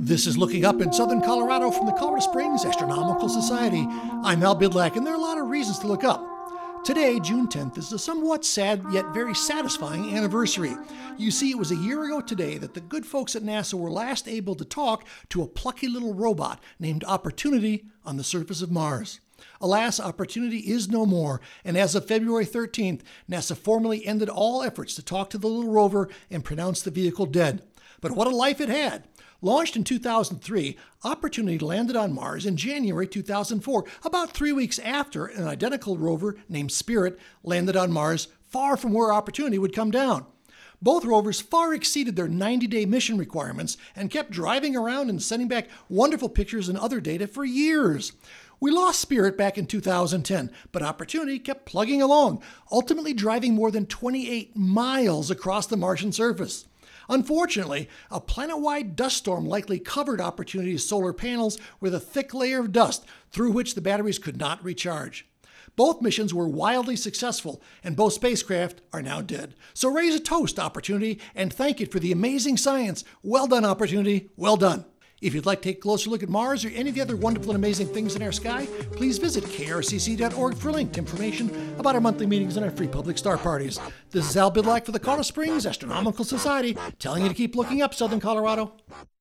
This is Looking Up in Southern Colorado from the Colorado Springs Astronomical Society. I'm Al Bidlack, and there are a lot of reasons to look up. Today, June 10th, is a somewhat sad yet very satisfying anniversary. You see, it was a year ago today that the good folks at NASA were last able to talk to a plucky little robot named Opportunity on the surface of Mars. Alas, Opportunity is no more, and as of February 13th, NASA formally ended all efforts to talk to the little rover and pronounce the vehicle dead. But what a life it had! Launched in 2003, Opportunity landed on Mars in January 2004, about 3 weeks after an identical rover named Spirit landed on Mars, far from where Opportunity would come down. Both rovers far exceeded their 90-day mission requirements and kept driving around and sending back wonderful pictures and other data for years. We lost Spirit back in 2010, but Opportunity kept plugging along, ultimately driving more than 28 miles across the Martian surface. Unfortunately, a planet-wide dust storm likely covered Opportunity's solar panels with a thick layer of dust through which the batteries could not recharge. Both missions were wildly successful, and both spacecraft are now dead. So raise a toast, Opportunity, and thank it for the amazing science. Well done, Opportunity. Well done. If you'd like to take a closer look at Mars or any of the other wonderful and amazing things in our sky, please visit krcc.org for linked information about our monthly meetings and our free public star parties. This is Al Bidlack for the Colorado Springs Astronomical Society, telling you to keep looking up, Southern Colorado.